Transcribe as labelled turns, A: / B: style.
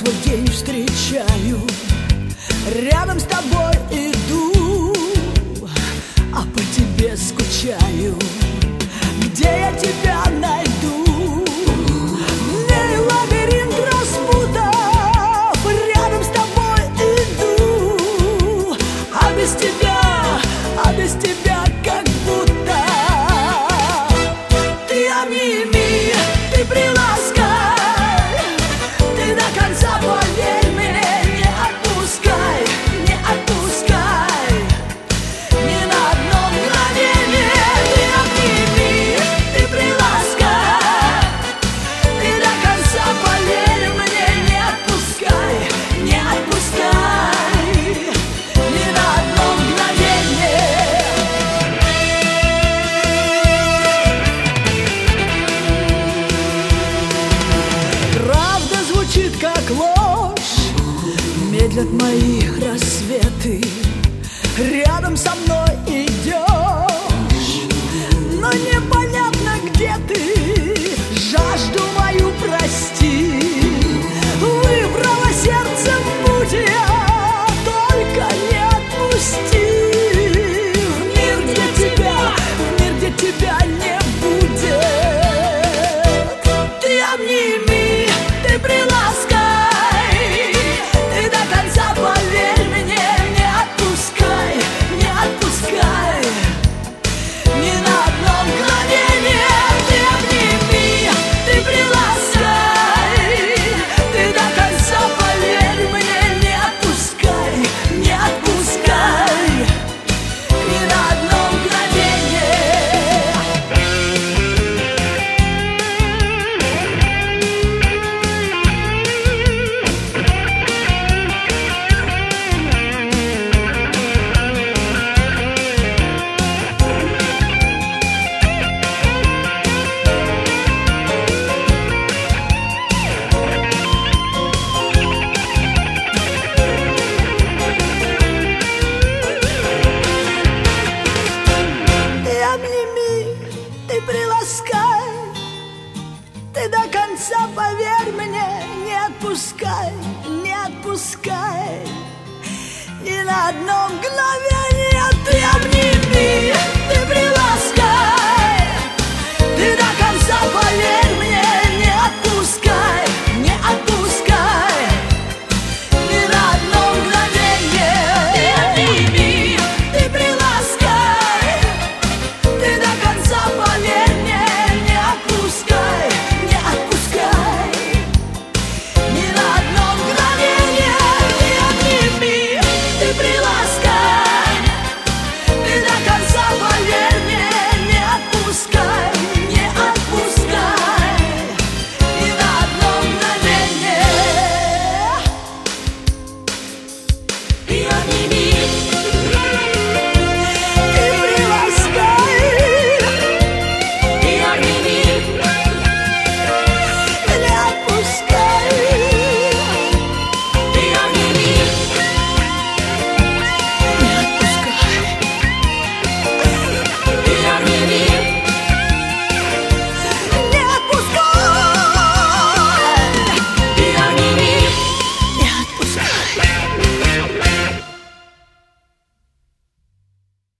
A: свой день встречаю, рядом с тобой иду, а по тебе скучаю. Где я тебя найду? Мне лабиринт распутов, рядом с тобой иду, а без тебя как будто. Ты обними, ты приласкай, ты до конца поверь мне, не отпускай, не отпускай ни на одно мгновение. Ты обними, ты приласкай, ты до конца поверь мне, не отпускай, не отпускай ни на одно мгновение. Правда звучит как ложь, медлят мои рассветы, рядом со мной идешь, но непонятно, где ты. Жажду мою прости, выбрала сердце в путь я, только не отпусти. В мир, где тебя не будет. Ты обними, ты приласкай, ты до конца поверь мне, не отпускай, не отпускай ни на одно мгновение. Ты обними, ты приласкай, ты до конца поверь мне, не отпускай, не отпускай ни на одно мгновение. Ты обними, ты приласкай, ты до конца поверь мне, не отпускай, не отпускай ни на одно мгновение.